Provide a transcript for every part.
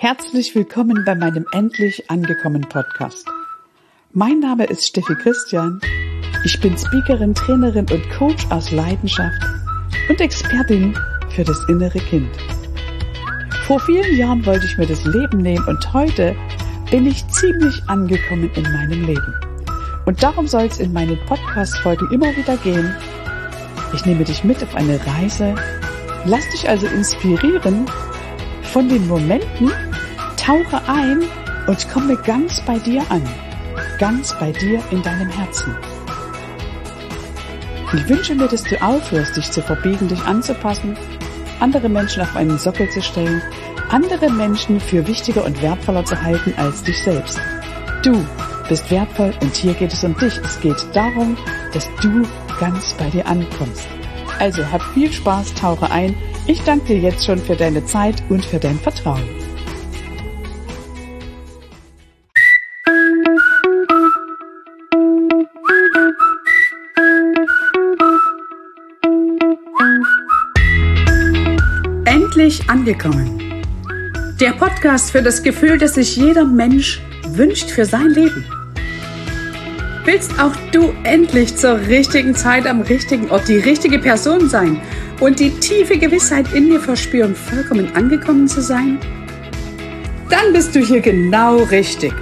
Herzlich willkommen bei meinem Endlich angekommen Podcast. Mein Name ist Steffi Christian. Ich bin Speakerin, Trainerin und Coach aus Leidenschaft und Expertin für das innere Kind. Vor vielen Jahren wollte ich mir das Leben nehmen und heute bin ich ziemlich angekommen in meinem Leben. Und darum soll es in meinen Podcast-Folgen immer wieder gehen. Ich nehme dich mit auf eine Reise, lass dich also inspirieren von den Momenten, tauche ein und komme ganz bei dir an, ganz bei dir in deinem Herzen. Ich wünsche mir, dass du aufhörst, dich zu verbiegen, dich anzupassen, andere Menschen auf einen Sockel zu stellen, andere Menschen für wichtiger und wertvoller zu halten als dich selbst. Du bist wertvoll und hier geht es um dich. Es geht darum, dass du ganz bei dir ankommst. Also hab viel Spaß, tauche ein. Ich danke dir jetzt schon für deine Zeit und für dein Vertrauen. Endlich angekommen. Der Podcast für das Gefühl, das sich jeder Mensch wünscht für sein Leben. Willst auch du endlich zur richtigen Zeit am richtigen Ort die richtige Person sein und die tiefe Gewissheit in dir verspüren, vollkommen angekommen zu sein? Dann bist du hier genau richtig.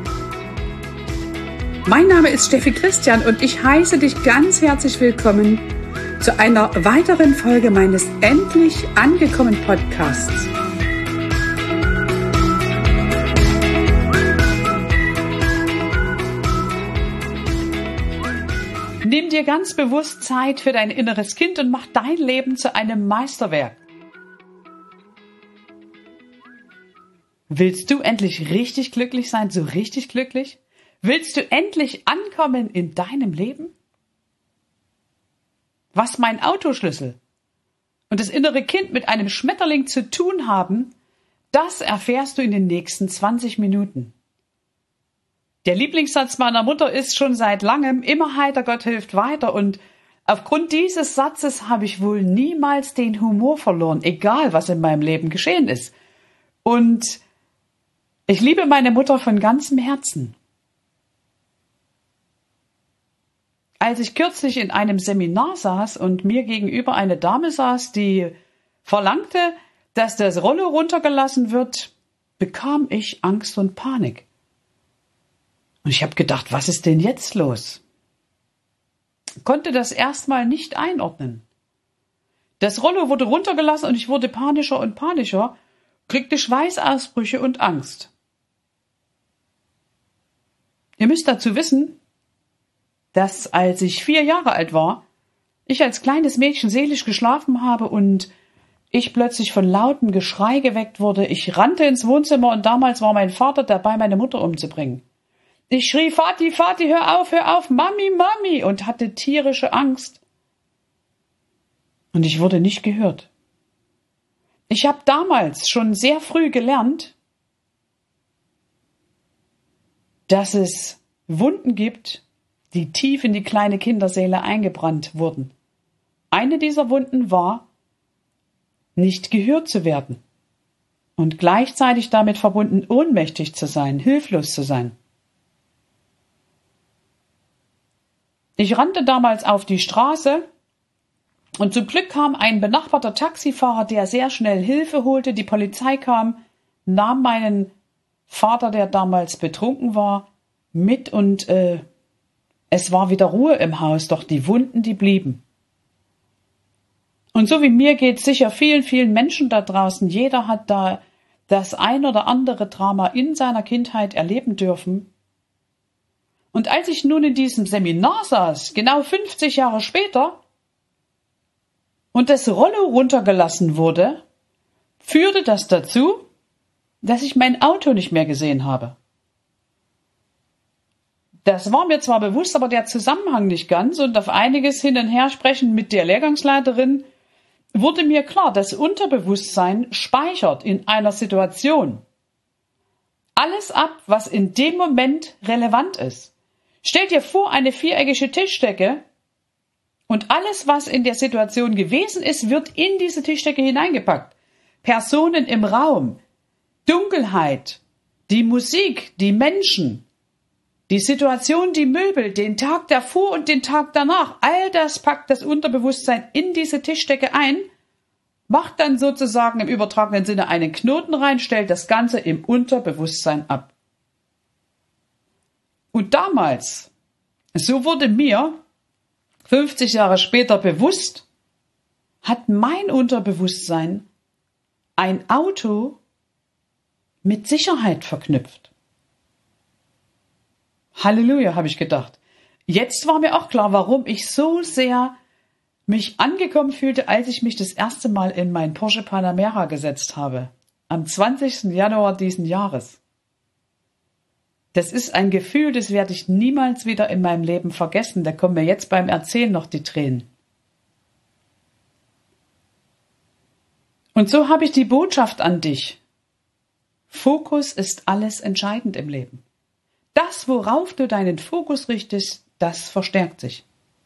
Mein Name ist Steffi Christian und ich heiße dich ganz herzlich willkommen zu einer weiteren Folge meines Endlich angekommen Podcasts. Nimm dir ganz bewusst Zeit für dein inneres Kind und mach dein Leben zu einem Meisterwerk. Willst du endlich richtig glücklich sein, so richtig glücklich? Willst du endlich ankommen in deinem Leben? Was mein Autoschlüssel und das innere Kind mit einem Schmetterling zu tun haben, das erfährst du in den nächsten 20 Minuten. Der Lieblingssatz meiner Mutter ist schon seit langem: immer heiter, Gott hilft weiter. Und aufgrund dieses Satzes habe ich wohl niemals den Humor verloren, egal was in meinem Leben geschehen ist. Und ich liebe meine Mutter von ganzem Herzen. Als ich kürzlich in einem Seminar saß und mir gegenüber eine Dame saß, die verlangte, dass das Rollo runtergelassen wird, bekam ich Angst und Panik. Und ich habe gedacht, was ist denn jetzt los? Konnte das erstmal nicht einordnen. Das Rollo wurde runtergelassen und ich wurde panischer und panischer, kriegte Schweißausbrüche und Angst. Ihr müsst dazu wissen, dass als ich 4 Jahre alt war, ich als kleines Mädchen seelisch geschlafen habe und ich plötzlich von lautem Geschrei geweckt wurde. Ich rannte ins Wohnzimmer und damals war mein Vater dabei, meine Mutter umzubringen. Ich schrie: Vati, Vati, hör auf, Mami, Mami, und hatte tierische Angst. Und ich wurde nicht gehört. Ich habe damals schon sehr früh gelernt, dass es Wunden gibt, die tief in die kleine Kinderseele eingebrannt wurden. Eine dieser Wunden war, nicht gehört zu werden und gleichzeitig damit verbunden, ohnmächtig zu sein, hilflos zu sein. Ich rannte damals auf die Straße und zum Glück kam ein benachbarter Taxifahrer, der sehr schnell Hilfe holte. Die Polizei kam, nahm meinen Vater, der damals betrunken war, mit und es war wieder Ruhe im Haus, doch die Wunden, die blieben. Und so wie mir geht es sicher vielen, vielen Menschen da draußen. Jeder hat da das ein oder andere Drama in seiner Kindheit erleben dürfen. Und als ich nun in diesem Seminar saß, genau 50 Jahre später, und das Rollo runtergelassen wurde, führte das dazu, dass ich mein Auto nicht mehr gesehen habe. Das war mir zwar bewusst, aber der Zusammenhang nicht ganz, und auf einiges hin und her sprechen mit der Lehrgangsleiterin wurde mir klar, das Unterbewusstsein speichert in einer Situation alles ab, was in dem Moment relevant ist. Stell dir vor, eine viereckige Tischdecke und alles, was in der Situation gewesen ist, wird in diese Tischdecke hineingepackt. Personen im Raum, Dunkelheit, die Musik, die Menschen, die Situation, die Möbel, den Tag davor und den Tag danach, all das packt das Unterbewusstsein in diese Tischdecke ein, macht dann sozusagen im übertragenen Sinne einen Knoten rein, stellt das Ganze im Unterbewusstsein ab. Und damals, so wurde mir 50 Jahre später bewusst, hat mein Unterbewusstsein ein Auto mit Sicherheit verknüpft. Halleluja, habe ich gedacht. Jetzt war mir auch klar, warum ich so sehr mich angekommen fühlte, als ich mich das erste Mal in mein Porsche Panamera gesetzt habe. Am 20. Januar diesen Jahres. Das ist ein Gefühl, das werde ich niemals wieder in meinem Leben vergessen. Da kommen mir jetzt beim Erzählen noch die Tränen. Und so habe ich die Botschaft an dich. Fokus ist alles entscheidend im Leben. Das, worauf du deinen Fokus richtest, das verstärkt sich.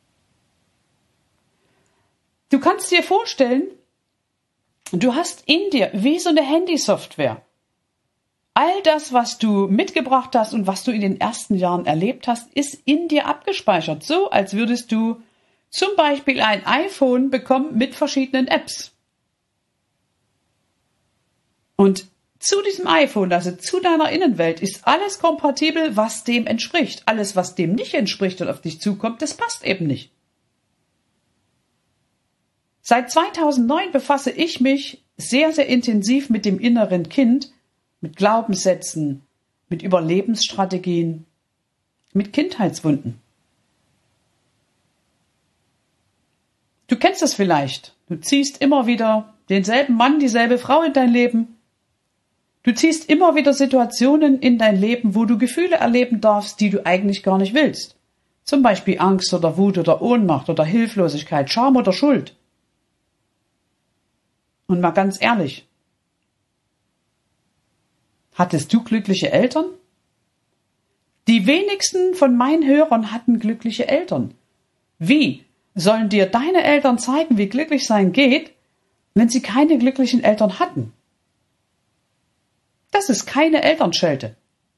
Du kannst dir vorstellen, du hast in dir wie so eine Handysoftware. All das, was du mitgebracht hast und was du in den ersten Jahren erlebt hast, ist in dir abgespeichert. So, als würdest du zum Beispiel ein iPhone bekommen mit verschiedenen Apps. Und zu diesem iPhone, also zu deiner Innenwelt, ist alles kompatibel, was dem entspricht. Alles, was dem nicht entspricht und auf dich zukommt, das passt eben nicht. Seit 2009 befasse ich mich sehr, sehr intensiv mit dem inneren Kind, mit Glaubenssätzen, mit Überlebensstrategien, mit Kindheitswunden. Du kennst es vielleicht. Du ziehst immer wieder denselben Mann, dieselbe Frau in dein Leben. Du ziehst immer wieder Situationen in dein Leben, wo du Gefühle erleben darfst, die du eigentlich gar nicht willst. Zum Beispiel Angst oder Wut oder Ohnmacht oder Hilflosigkeit, Scham oder Schuld. Und mal ganz ehrlich, hattest du glückliche Eltern? Die wenigsten von meinen Hörern hatten glückliche Eltern. Wie sollen dir deine Eltern zeigen, wie glücklich sein geht, wenn sie keine glücklichen Eltern hatten? Das ist keine Elternschelte.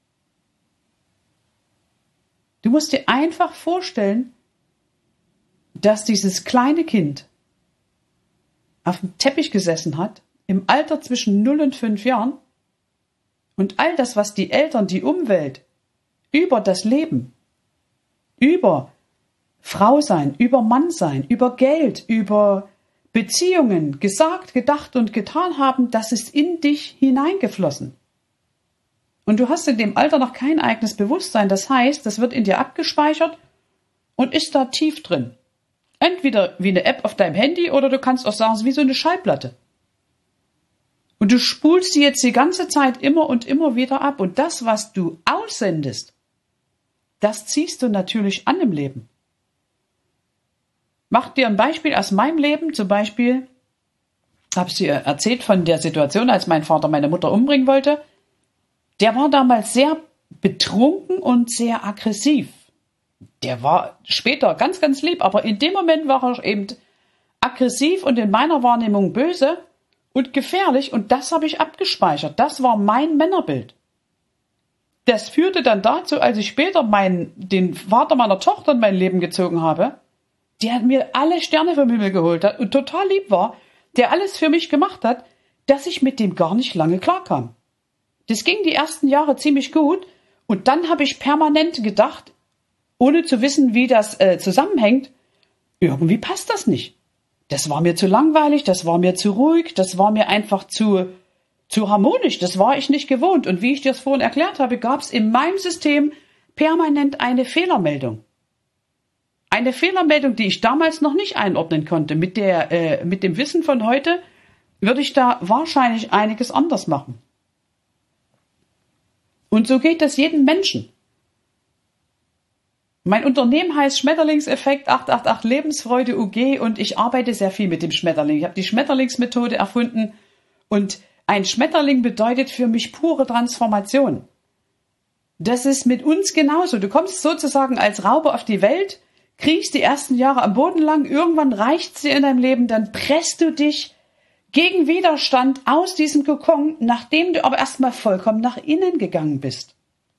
Du musst dir einfach vorstellen, dass dieses kleine Kind auf dem Teppich gesessen hat, im Alter zwischen 0 und 5 Jahren, und all das, was die Eltern, die Umwelt, über das Leben, über Frau sein, über Mann sein, über Geld, über Beziehungen gesagt, gedacht und getan haben, das ist in dich hineingeflossen. Und du hast in dem Alter noch kein eigenes Bewusstsein. Das heißt, das wird in dir abgespeichert und ist da tief drin. Entweder wie eine App auf deinem Handy oder du kannst auch sagen, es ist wie so eine Schallplatte. Und du spulst sie jetzt die ganze Zeit immer und immer wieder ab. Und das, was du aussendest, das ziehst du natürlich an im Leben. Mach dir ein Beispiel aus meinem Leben. Zum Beispiel habe ich dir erzählt von der Situation, als mein Vater meine Mutter umbringen wollte. Der war damals sehr betrunken und sehr aggressiv. Der war später ganz, ganz lieb, aber in dem Moment war er eben aggressiv und in meiner Wahrnehmung böse und gefährlich, und das habe ich abgespeichert. Das war mein Männerbild. Das führte dann dazu, als ich später den Vater meiner Tochter in mein Leben gezogen habe, der mir alle Sterne vom Himmel geholt hat und total lieb war, der alles für mich gemacht hat, dass ich mit dem gar nicht lange klarkam. Das ging die ersten Jahre ziemlich gut, und dann habe ich permanent gedacht, ohne zu wissen, wie das zusammenhängt, irgendwie passt das nicht. Das war mir zu langweilig, das war mir zu ruhig, das war mir einfach zu harmonisch, das war ich nicht gewohnt. Und wie ich dir das vorhin erklärt habe, gab es in meinem System permanent eine Fehlermeldung. Eine Fehlermeldung, die ich damals noch nicht einordnen konnte. Mit dem Wissen von heute würde ich da wahrscheinlich einiges anders machen. Und so geht das jedem Menschen. Mein Unternehmen heißt Schmetterlingseffekt 888 Lebensfreude UG und ich arbeite sehr viel mit dem Schmetterling. Ich habe die Schmetterlingsmethode erfunden und ein Schmetterling bedeutet für mich pure Transformation. Das ist mit uns genauso. Du kommst sozusagen als Raupe auf die Welt, kriechst die ersten Jahre am Boden lang, irgendwann reicht's dir in deinem Leben, dann presst du dich gegen Widerstand aus diesem Kokon, nachdem du aber erstmal vollkommen nach innen gegangen bist.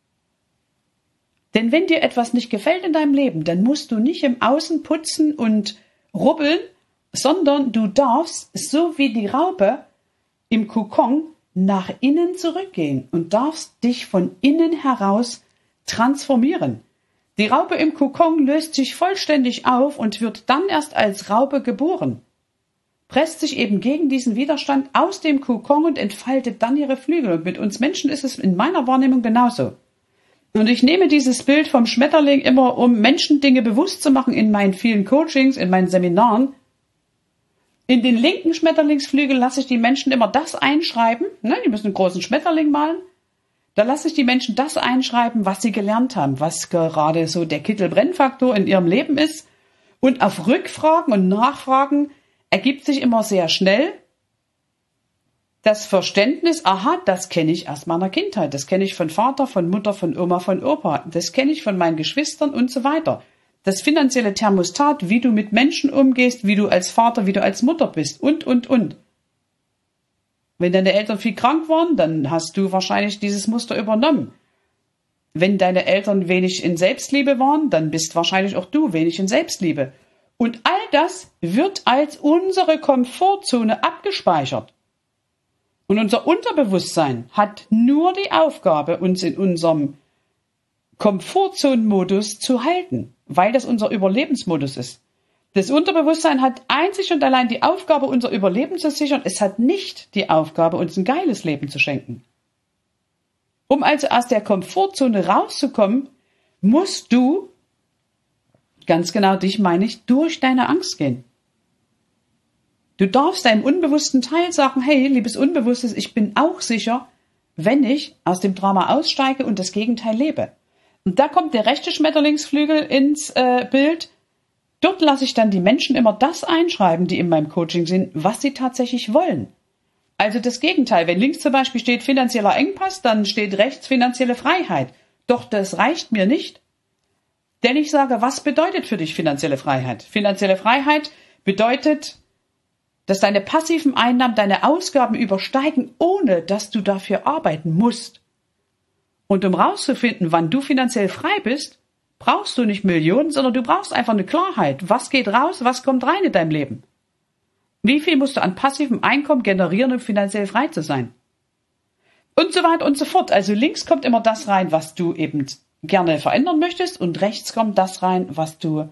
Denn wenn dir etwas nicht gefällt in deinem Leben, dann musst du nicht im Außen putzen und rubbeln, sondern du darfst, so wie die Raupe im Kokon, nach innen zurückgehen und darfst dich von innen heraus transformieren. Die Raupe im Kokon löst sich vollständig auf und wird dann erst als Raupe geboren, presst sich eben gegen diesen Widerstand aus dem Kokon und entfaltet dann ihre Flügel. Und mit uns Menschen ist es in meiner Wahrnehmung genauso. Und ich nehme dieses Bild vom Schmetterling immer, um Menschen Dinge bewusst zu machen in meinen vielen Coachings, in meinen Seminaren. In den linken Schmetterlingsflügel lasse ich die Menschen immer das einschreiben, die müssen einen großen Schmetterling malen. Da lasse ich die Menschen das einschreiben, was sie gelernt haben, was gerade so der Kittelbrennfaktor in ihrem Leben ist. Und auf Rückfragen und Nachfragen ergibt sich immer sehr schnell das Verständnis, aha, das kenne ich aus meiner Kindheit, das kenne ich von Vater, von Mutter, von Oma, von Opa, das kenne ich von meinen Geschwistern und so weiter. Das finanzielle Thermostat, wie du mit Menschen umgehst, wie du als Vater, wie du als Mutter bist und. Wenn deine Eltern viel krank waren, dann hast du wahrscheinlich dieses Muster übernommen. Wenn deine Eltern wenig in Selbstliebe waren, dann bist wahrscheinlich auch du wenig in Selbstliebe. Und all das wird als unsere Komfortzone abgespeichert. Und unser Unterbewusstsein hat nur die Aufgabe, uns in unserem Komfortzonenmodus zu halten, weil das unser Überlebensmodus ist. Das Unterbewusstsein hat einzig und allein die Aufgabe, unser Überleben zu sichern. Es hat nicht die Aufgabe, uns ein geiles Leben zu schenken. Um also aus der Komfortzone rauszukommen, musst du, ganz genau dich meine ich, durch deine Angst gehen. Du darfst deinem unbewussten Teil sagen, hey, liebes Unbewusstes, ich bin auch sicher, wenn ich aus dem Drama aussteige und das Gegenteil lebe. Und da kommt der rechte Schmetterlingsflügel ins Bild. Dort lasse ich dann die Menschen immer das einschreiben, die in meinem Coaching sind, was sie tatsächlich wollen. Also das Gegenteil. Wenn links zum Beispiel steht finanzieller Engpass, dann steht rechts finanzielle Freiheit. Doch das reicht mir nicht. Denn ich sage, was bedeutet für dich finanzielle Freiheit? Finanzielle Freiheit bedeutet, dass deine passiven Einnahmen deine Ausgaben übersteigen, ohne dass du dafür arbeiten musst. Und um rauszufinden, wann du finanziell frei bist, brauchst du nicht Millionen, sondern du brauchst einfach eine Klarheit. Was geht raus, was kommt rein in dein Leben? Wie viel musst du an passivem Einkommen generieren, um finanziell frei zu sein? Und so weiter und so fort. Also links kommt immer das rein, was du eben gerne verändern möchtest, und rechts kommt das rein, was du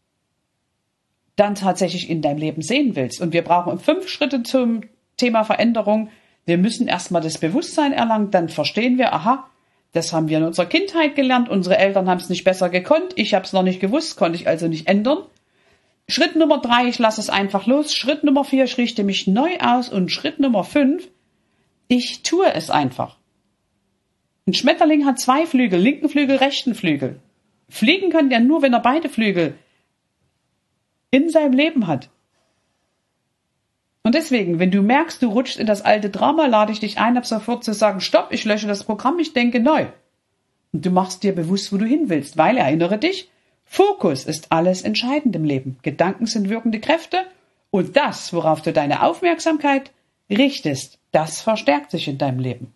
dann tatsächlich in deinem Leben sehen willst. Und wir brauchen 5 Schritte zum Thema Veränderung. Wir müssen erstmal das Bewusstsein erlangen, dann verstehen wir, aha, das haben wir in unserer Kindheit gelernt, unsere Eltern haben es nicht besser gekonnt, ich habe es noch nicht gewusst, konnte ich also nicht ändern. Schritt Nummer 3, ich lasse es einfach los. Schritt Nummer 4, ich richte mich neu aus. Und Schritt Nummer 5, ich tue es einfach. Ein Schmetterling hat 2 Flügel, linken Flügel, rechten Flügel. Fliegen kann der nur, wenn er beide Flügel in seinem Leben hat. Und deswegen, wenn du merkst, du rutschst in das alte Drama, lade ich dich ein, ab sofort zu sagen, stopp, ich lösche das Programm, ich denke neu. Und du machst dir bewusst, wo du hin willst, weil, erinnere dich, Fokus ist alles entscheidend im Leben. Gedanken sind wirkende Kräfte und das, worauf du deine Aufmerksamkeit richtest, das verstärkt sich in deinem Leben.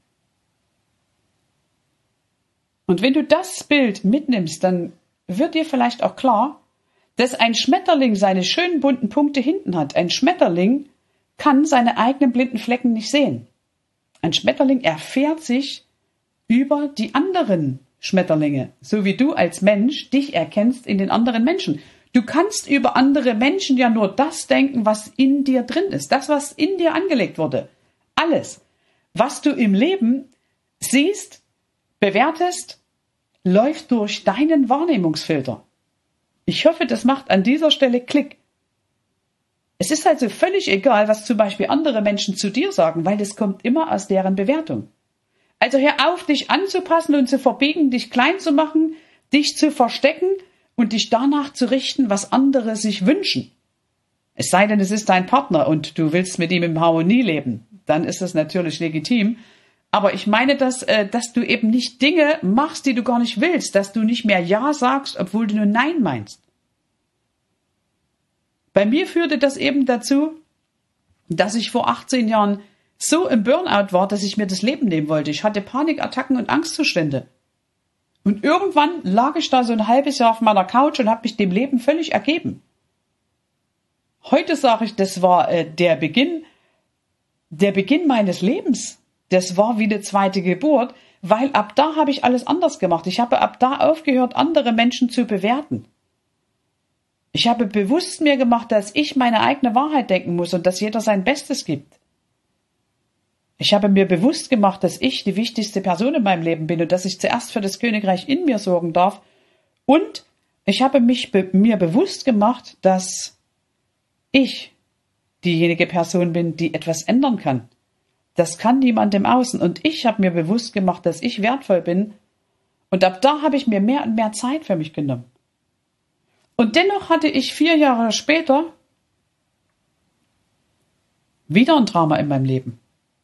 Und wenn du das Bild mitnimmst, dann wird dir vielleicht auch klar, dass ein Schmetterling seine schönen bunten Punkte hinten hat. Ein Schmetterling kann seine eigenen blinden Flecken nicht sehen. Ein Schmetterling erfährt sich über die anderen Schmetterlinge, so wie du als Mensch dich erkennst in den anderen Menschen. Du kannst über andere Menschen ja nur das denken, was in dir drin ist, das, was in dir angelegt wurde. Alles, was du im Leben siehst, bewertest, läuft durch deinen Wahrnehmungsfilter. Ich hoffe, das macht an dieser Stelle Klick. Es ist also völlig egal, was zum Beispiel andere Menschen zu dir sagen, weil das kommt immer aus deren Bewertung. Also hör auf, dich anzupassen und zu verbiegen, dich klein zu machen, dich zu verstecken und dich danach zu richten, was andere sich wünschen. Es sei denn, es ist dein Partner und du willst mit ihm in Harmonie leben. Dann ist es natürlich legitim. Aber ich meine, dass du eben nicht Dinge machst, die du gar nicht willst, dass du nicht mehr Ja sagst, obwohl du nur Nein meinst. Bei mir führte das eben dazu, dass ich vor 18 Jahren so im Burnout war, dass ich mir das Leben nehmen wollte. Ich hatte Panikattacken und Angstzustände. Und irgendwann lag ich da so ein halbes Jahr auf meiner Couch und habe mich dem Leben völlig ergeben. Heute sage ich, das war der Beginn meines Lebens. Das war wie eine zweite Geburt, weil ab da habe ich alles anders gemacht. Ich habe ab da aufgehört, andere Menschen zu bewerten. Ich habe bewusst mir gemacht, dass ich meine eigene Wahrheit denken muss und dass jeder sein Bestes gibt. Ich habe mir bewusst gemacht, dass ich die wichtigste Person in meinem Leben bin und dass ich zuerst für das Königreich in mir sorgen darf. Und ich habe mir bewusst gemacht, dass ich diejenige Person bin, die etwas ändern kann. Das kann niemand im Außen. Und ich habe mir bewusst gemacht, dass ich wertvoll bin. Und ab da habe ich mir mehr und mehr Zeit für mich genommen. Und dennoch hatte ich 4 Jahre später wieder ein Trauma in meinem Leben.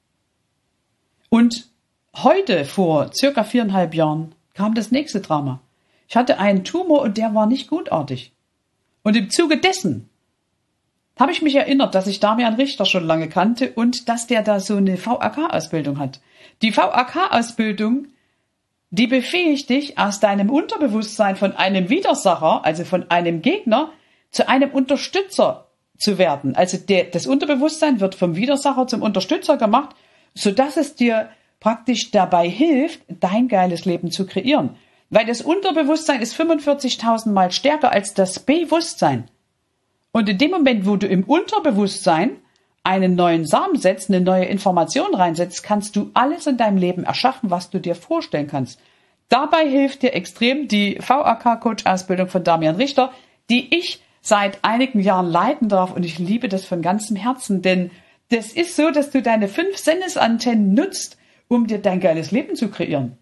Und heute, vor circa 4,5 Jahren, kam das nächste Drama. Ich hatte einen Tumor und der war nicht gutartig. Und im Zuge dessen habe ich mich erinnert, dass ich Damian Richter schon lange kannte und dass der da so eine VAK-Ausbildung hat. Die VAK-Ausbildung, die befähigt dich, aus deinem Unterbewusstsein von einem Widersacher, also von einem Gegner, zu einem Unterstützer zu werden. Also das Unterbewusstsein wird vom Widersacher zum Unterstützer gemacht, sodass es dir praktisch dabei hilft, dein geiles Leben zu kreieren. Weil das Unterbewusstsein ist 45.000 Mal stärker als das Bewusstsein. Und in dem Moment, wo du im Unterbewusstsein einen neuen Samen setzt, eine neue Information reinsetzt, kannst du alles in deinem Leben erschaffen, was du dir vorstellen kannst. Dabei hilft dir extrem die VAK-Coach-Ausbildung von Damian Richter, die ich seit einigen Jahren leiten darf und ich liebe das von ganzem Herzen, denn das ist so, dass du deine 5 Sinnesantennen nutzt, um dir dein geiles Leben zu kreieren.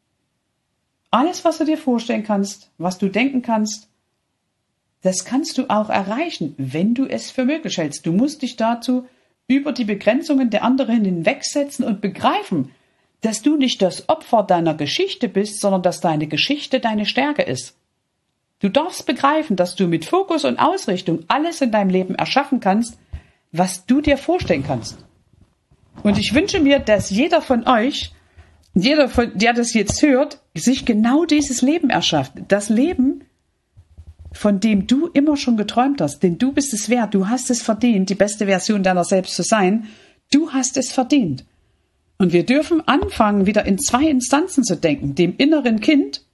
Alles, was du dir vorstellen kannst, was du denken kannst, das kannst du auch erreichen, wenn du es für möglich hältst. Du musst dich dazu über die Begrenzungen der anderen hinwegsetzen und begreifen, dass du nicht das Opfer deiner Geschichte bist, sondern dass deine Geschichte deine Stärke ist. Du darfst begreifen, dass du mit Fokus und Ausrichtung alles in deinem Leben erschaffen kannst, was du dir vorstellen kannst. Und ich wünsche mir, dass jeder von euch, der das jetzt hört, sich genau dieses Leben erschafft. Das Leben, von dem du immer schon geträumt hast, denn du bist es wert, du hast es verdient, die beste Version deiner selbst zu sein, du hast es verdient. Und wir dürfen anfangen, wieder in 2 Instanzen zu denken, dem inneren Kind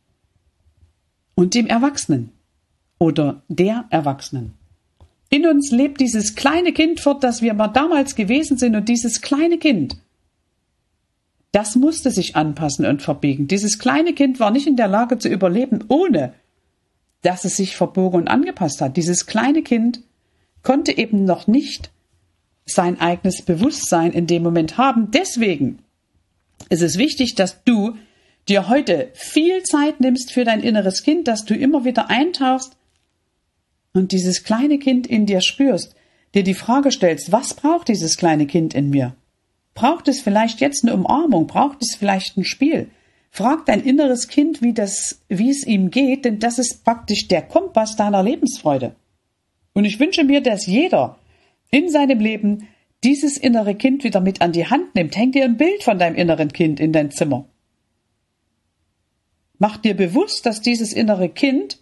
und dem Erwachsenen oder der Erwachsenen. In uns lebt dieses kleine Kind fort, das wir mal damals gewesen sind, und dieses kleine Kind, das musste sich anpassen und verbiegen. Dieses kleine Kind war nicht in der Lage zu überleben, ohne dass es sich verbogen und angepasst hat. Dieses kleine Kind konnte eben noch nicht sein eigenes Bewusstsein in dem Moment haben. Deswegen ist es wichtig, dass du dir heute viel Zeit nimmst für dein inneres Kind, dass du immer wieder eintauchst und dieses kleine Kind in dir spürst, dir die Frage stellst, was braucht dieses kleine Kind in mir? Braucht es vielleicht jetzt eine Umarmung? Braucht es vielleicht ein Spiel? Frag dein inneres Kind, wie es ihm geht, denn das ist praktisch der Kompass deiner Lebensfreude. Und ich wünsche mir, dass jeder in seinem Leben dieses innere Kind wieder mit an die Hand nimmt. Häng dir ein Bild von deinem inneren Kind in dein Zimmer. Mach dir bewusst, dass dieses innere Kind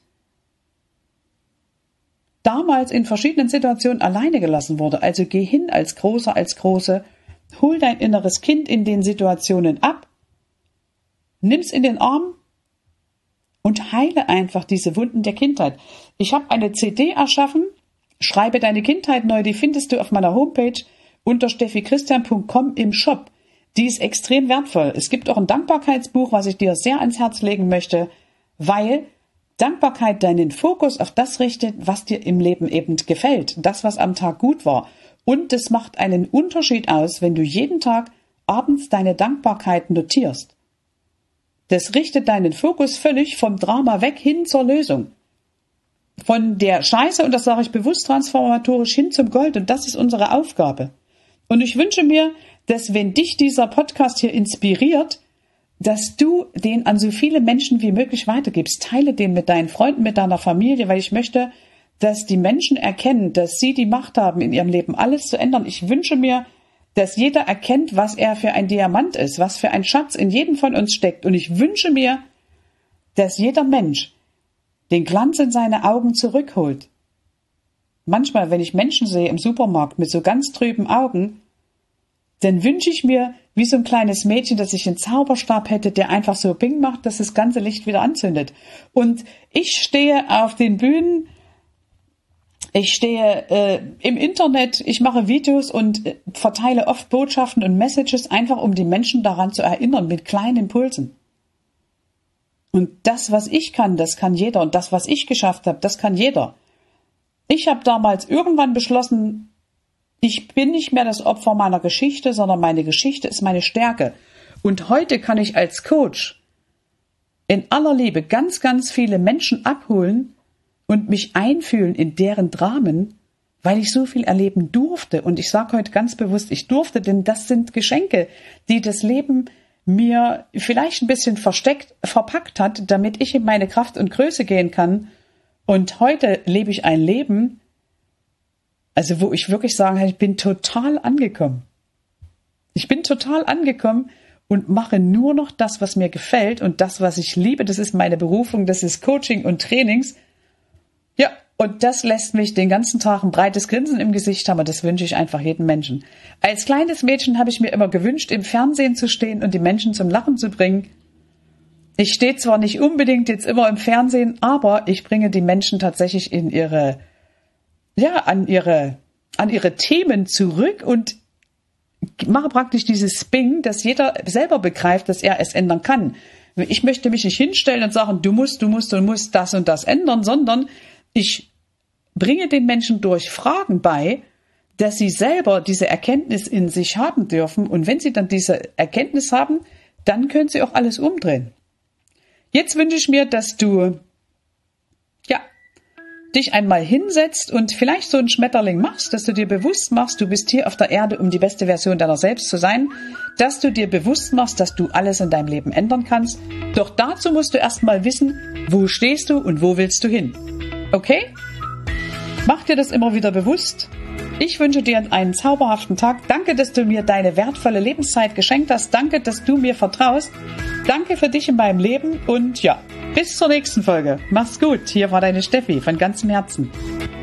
damals in verschiedenen Situationen alleine gelassen wurde. Also geh hin als Großer, als Große, hol dein inneres Kind in den Situationen ab, nimm's in den Arm und heile einfach diese Wunden der Kindheit. Ich habe eine CD erschaffen, Schreibe deine Kindheit neu, die findest du auf meiner Homepage unter steffichristian.com im Shop. Die ist extrem wertvoll. Es gibt auch ein Dankbarkeitsbuch, was ich dir sehr ans Herz legen möchte, weil Dankbarkeit deinen Fokus auf das richtet, was dir im Leben eben gefällt, das, was am Tag gut war. Und es macht einen Unterschied aus, wenn du jeden Tag abends deine Dankbarkeit notierst. Das richtet deinen Fokus völlig vom Drama weg hin zur Lösung. Von der Scheiße, und das sage ich bewusst transformatorisch, hin zum Gold. Und das ist unsere Aufgabe. Und ich wünsche mir, dass wenn dich dieser Podcast hier inspiriert, dass du den an so viele Menschen wie möglich weitergibst. Teile den mit deinen Freunden, mit deiner Familie, weil ich möchte, dass die Menschen erkennen, dass sie die Macht haben, in ihrem Leben alles zu ändern. Ich wünsche mir, dass jeder erkennt, was er für ein Diamant ist, was für ein Schatz in jedem von uns steckt. Und ich wünsche mir, dass jeder Mensch den Glanz in seine Augen zurückholt. Manchmal, wenn ich Menschen sehe im Supermarkt mit so ganz trüben Augen, dann wünsche ich mir, wie so ein kleines Mädchen, dass ich einen Zauberstab hätte, der einfach so Bing macht, dass das ganze Licht wieder anzündet. Und ich stehe auf den Bühnen, ich stehe im Internet, ich mache Videos und verteile oft Botschaften und Messages, einfach um die Menschen daran zu erinnern, mit kleinen Impulsen. Und das, was ich kann, das kann jeder. Und das, was ich geschafft habe, das kann jeder. Ich habe damals irgendwann beschlossen, ich bin nicht mehr das Opfer meiner Geschichte, sondern meine Geschichte ist meine Stärke. Und heute kann ich als Coach in aller Liebe ganz, ganz viele Menschen abholen und mich einfühlen in deren Dramen, weil ich so viel erleben durfte. Und ich sage heute ganz bewusst, ich durfte, denn das sind Geschenke, die das Leben mir vielleicht ein bisschen verpackt hat, damit ich in meine Kraft und Größe gehen kann. Und heute lebe ich ein Leben, also wo ich wirklich sagen kann, ich bin total angekommen. Ich bin total angekommen und mache nur noch das, was mir gefällt und das, was ich liebe. Das ist meine Berufung, das ist Coaching und Trainings. Ja, und das lässt mich den ganzen Tag ein breites Grinsen im Gesicht haben und das wünsche ich einfach jedem Menschen. Als kleines Mädchen habe ich mir immer gewünscht, im Fernsehen zu stehen und die Menschen zum Lachen zu bringen. Ich stehe zwar nicht unbedingt jetzt immer im Fernsehen, aber ich bringe die Menschen tatsächlich in an ihre Themen zurück und mache praktisch dieses Bing, dass jeder selber begreift, dass er es ändern kann. Ich möchte mich nicht hinstellen und sagen, du musst das und das ändern, sondern ich bringe den Menschen durch Fragen bei, dass sie selber diese Erkenntnis in sich haben dürfen. Und wenn sie dann diese Erkenntnis haben, dann können sie auch alles umdrehen. Jetzt wünsche ich mir, dass du dich einmal hinsetzt und vielleicht so einen Schmetterling machst, dass du dir bewusst machst, du bist hier auf der Erde, um die beste Version deiner selbst zu sein, dass du dir bewusst machst, dass du alles in deinem Leben ändern kannst. Doch dazu musst du erstmal wissen, wo stehst du und wo willst du hin. Okay? Mach dir das immer wieder bewusst. Ich wünsche dir einen zauberhaften Tag. Danke, dass du mir deine wertvolle Lebenszeit geschenkt hast. Danke, dass du mir vertraust. Danke für dich in meinem Leben und bis zur nächsten Folge. Mach's gut. Hier war deine Steffi von ganzem Herzen.